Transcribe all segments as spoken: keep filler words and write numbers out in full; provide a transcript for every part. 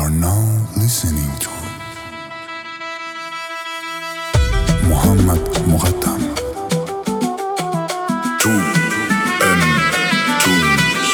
are now listening to محمد مقدم تو ام تونس.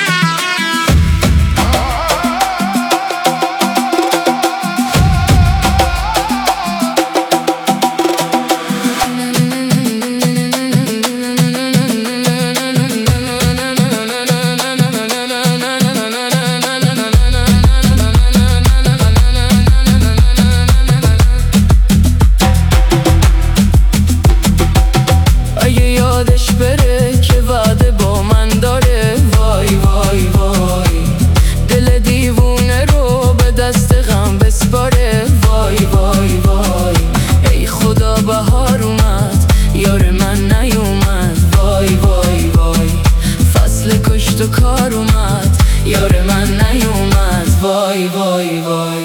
یادش بره که وعده با من داره، وای وای وای دل دیوونه رو به دست غم بسپاره، وای وای وای ای خدا بهار اومد یار من نیومد، وای وای وای فصل کشت و کار اومد یار من نیومد، وای وای وای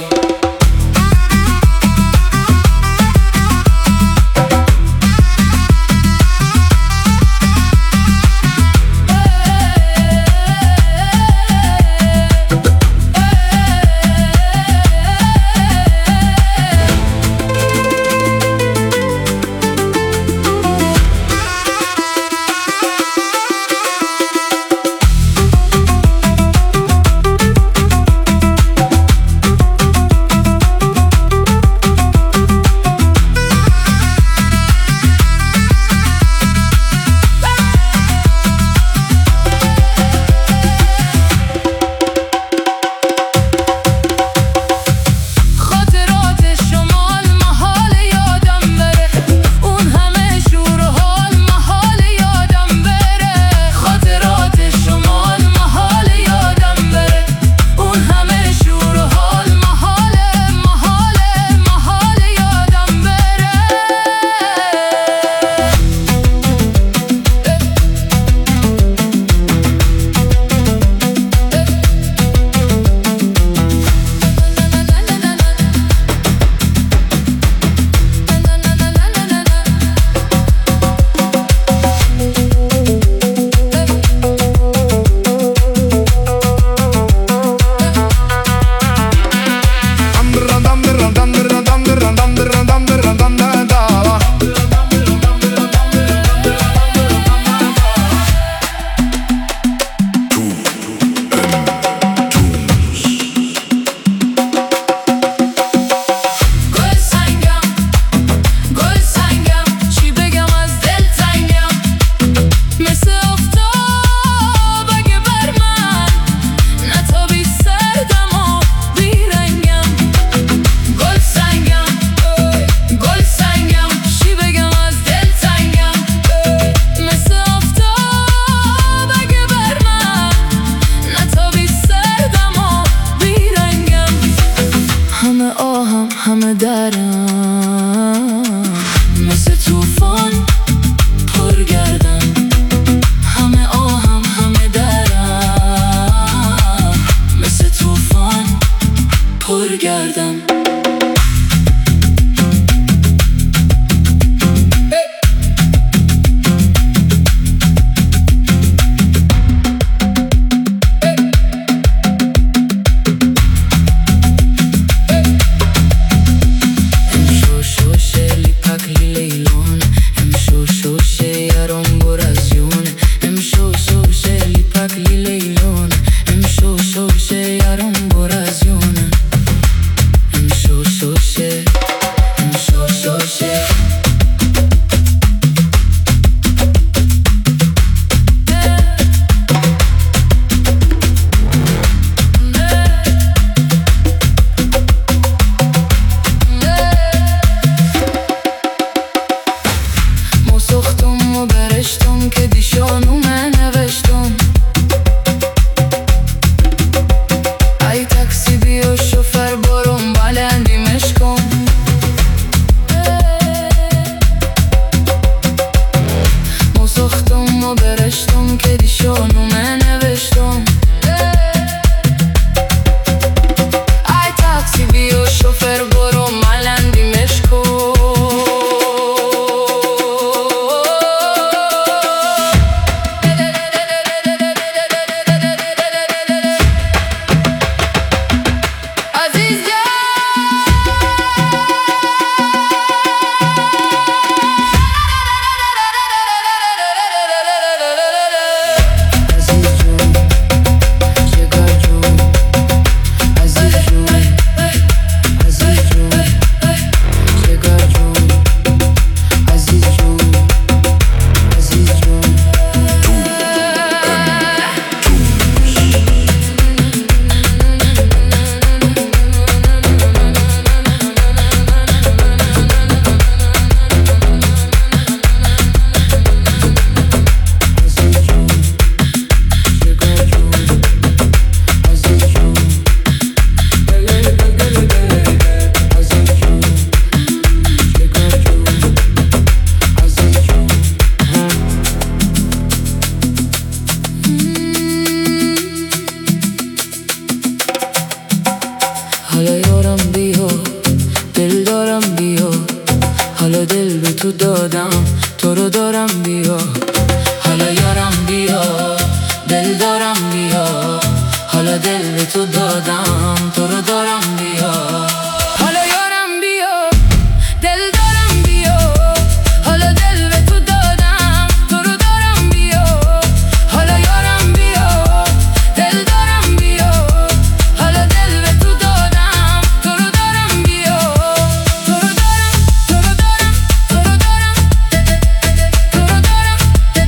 تو دادم تو رو دارم بیا حالا یارم بیا دل دارم بیا حالا دل به تو دادم تو رو دارم بیا حالا یارم بیا دل دارم بیا حالا دل به تو دادم تو رو دارم بیا حالا یارم بیا دل دارم بیا حالا دل به تو دادم تو رو دارم بیا تو رو دارم تو رو دارم تو رو دارم تو رو دارم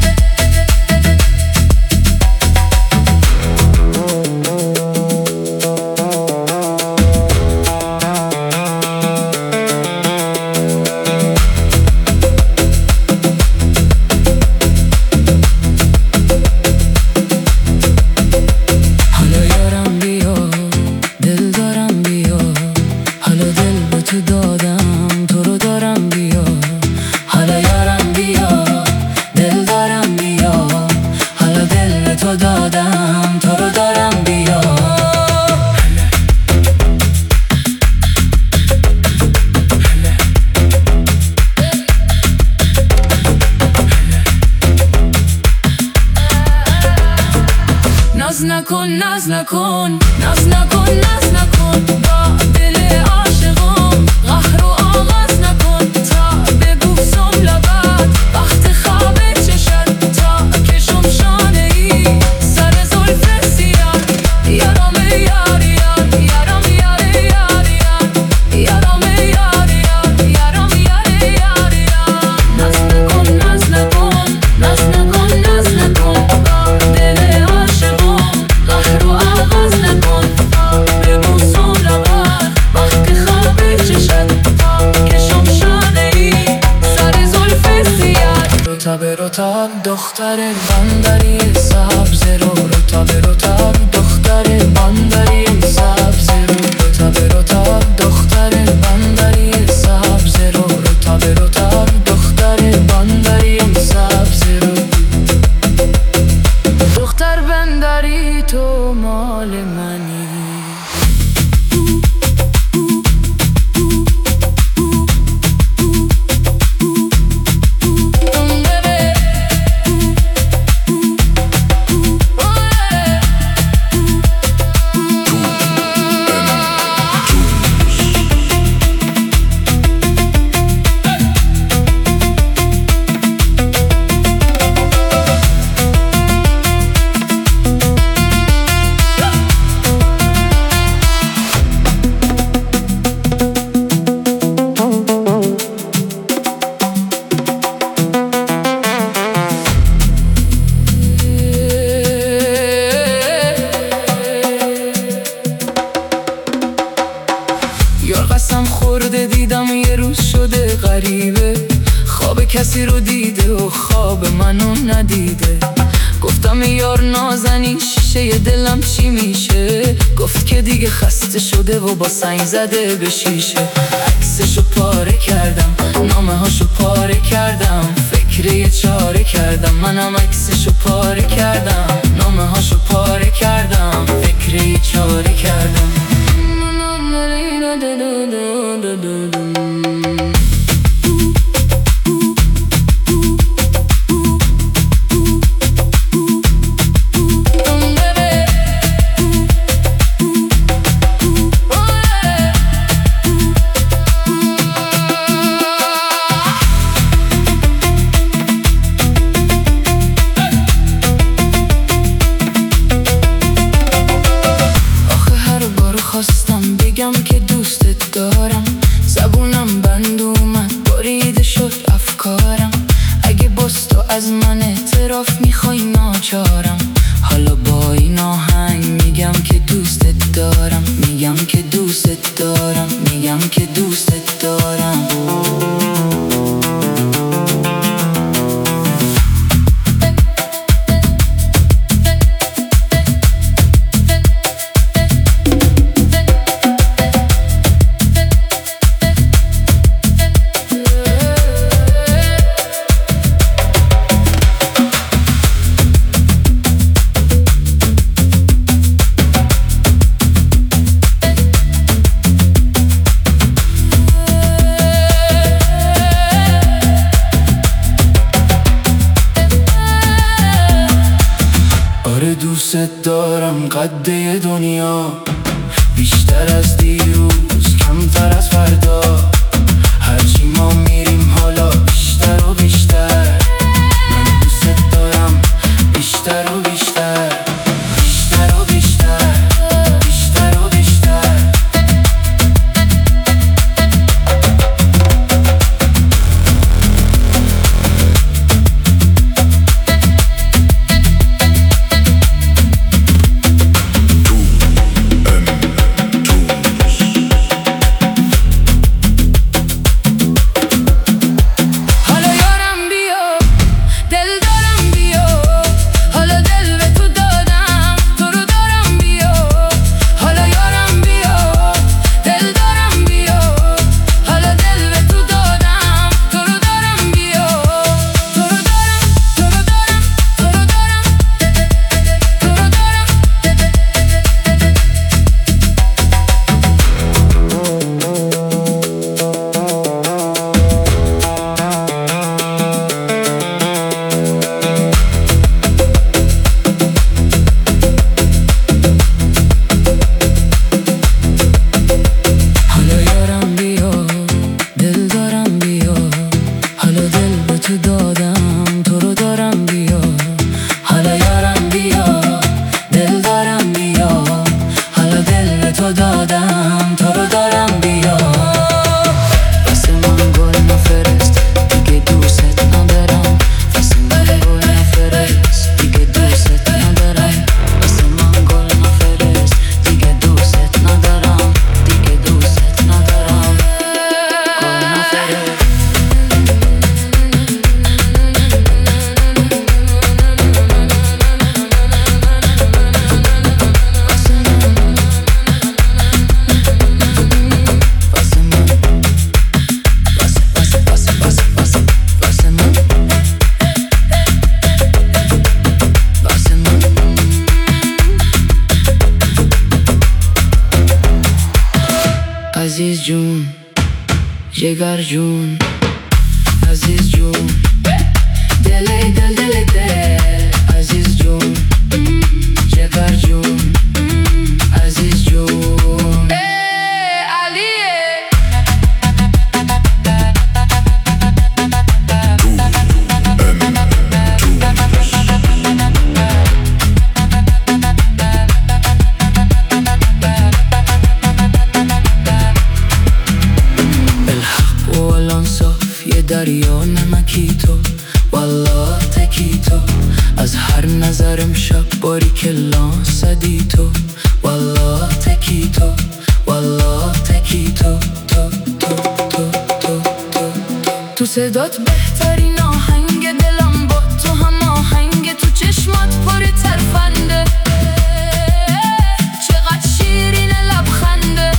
حالا یارم بیا دل دارم بیا حالا دل به تو دادم تو رو دارم بیا حالا یارم بیا دل دارم بیا حالا دل به تو دادم تو رو دارم بیا ناز نکن ناز نکن ناز نکن ناز نکن با دل عاشقم قهر و آغاز نکن تا ببوسم لبت وقت خواب چشت تا کشم شانه ای سر زلف سیاه یارم یار یار یارم یار یار یار یارم یار یار یارم یار یار یار ناز نکن ناز نکن ناز نکن ناز نکن با دل عاشقم قهر و آغاز نکن ببوسم لبت وقت خواب چشت تا کشم شانه ای سر زلف سیاه رتاب رتاب دختر بندری سبز رو رتاب رتاب دختر بندری سبز رو رتاب رتاب دختر بندری سبز رو رتاب رتاب دختر بندری سبز رو دختر بندری تو مال منی یار قسم خورده دیدم یه روز شده غریبه خواب کسی رو دیده و خواب منو ندیده گفتم یار نازنین شیشه دلم چی میشه گفت که دیگه خسته شده و با سنگ زده به شیشه عکسشو پاره کردم نامه هاشو پاره کردم فکر یه چاره کردم منم عکسشو پاره کردم نامه هاشو پاره کردم فکر یه چاره کردم دوست دارم قده دنیا، بیشتر از دیروز کمتر از فردا. هرچی ما میریم حالا بیشتر و بیشتر. من دوست دارم بیشتر و بیشتر، بیشتر و بیشتر، بیشتر و بیشتر. عزیز جون، جگر جون، عزیز جون، دل دل دل دل، عزیز جون، جگر جون، عزیز جون. دریا نمکی تو، والله تکی تو، از هر نظر امشب باری کلان صدی تو، والله تکی تو، والله تکی تو، تو تو تو تو تو تو صدات بهترین آهنگ دلم، با تو هم آهنگ، تو چشمات پر ترفنده، چقدر شیرین لبخنده.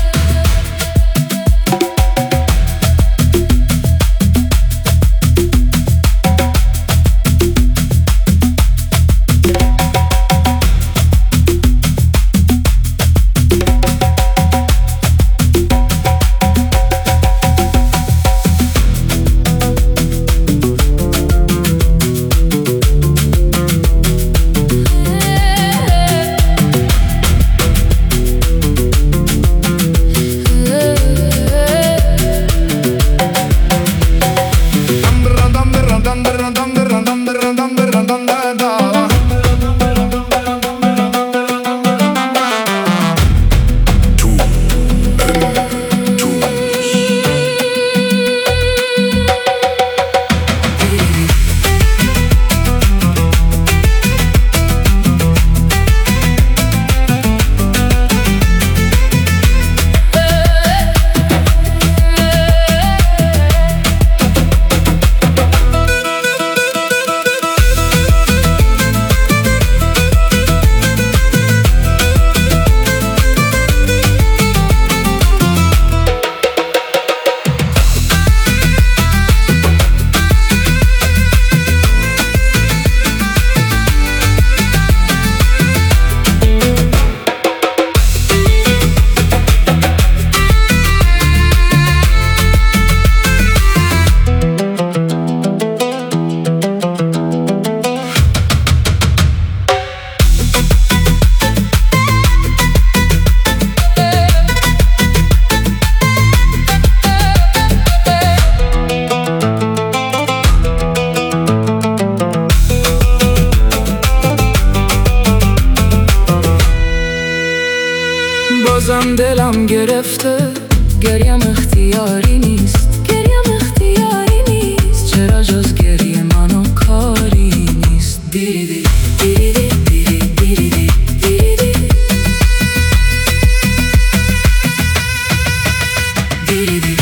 بازم دلم گرفته، گریم اختیاری نیست، گریم اختیاری نیست. چرا جز گریه منو کاری نیست. دیری دیری دیری دیری دیری دیری دیری دیری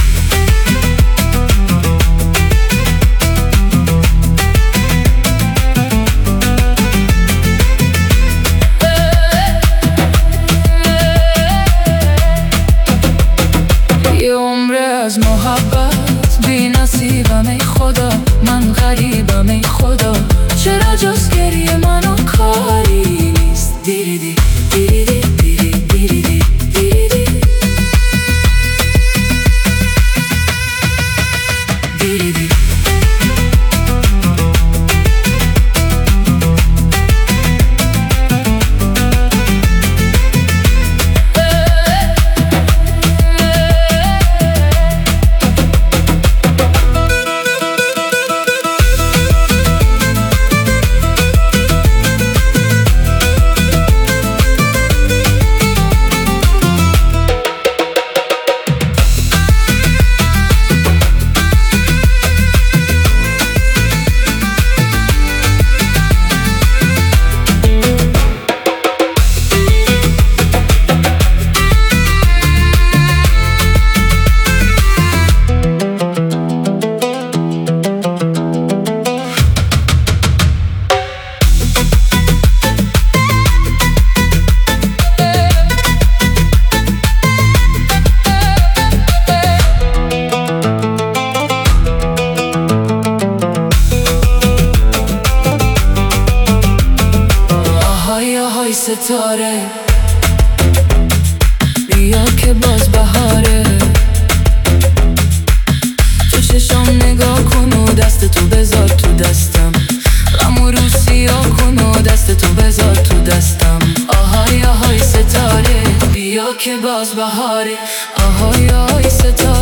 یه عمره از محبت بی نصیبم ای خدا، من غریبم ای خدا. چرا جز گریه منو کاری نیست. دیری دی دیری دی دیری دیری دی دیری دی دیری دی های ستاره، بیا که باز بهاره. تو چشم نگاه کن و دست تو بذار تو دستم، غم و رو سیاه کن و دست تو بذار تو دستم. آهای آهای ستاره، بیا که باز بهاره. آهای آهای ستاره.